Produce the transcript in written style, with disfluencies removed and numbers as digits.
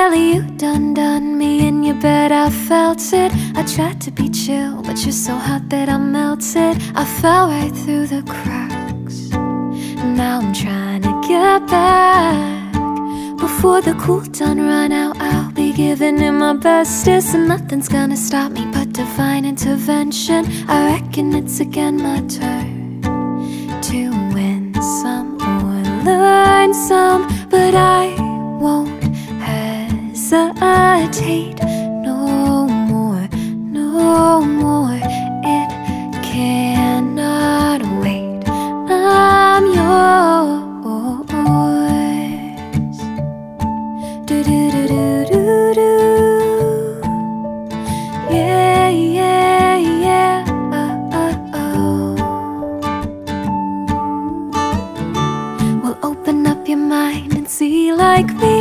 lately you done me in your bed, I felt it. I tried to be chill, but you're so hot that I melted. I fell right through the cracks. Now I'm trying to get back. Before the cool done run out, I'll be giving it my bestest, and nothing's gonna stop me but divine intervention. I reckon it's again my turn to win some or learn some, but I won't hesitate no more, no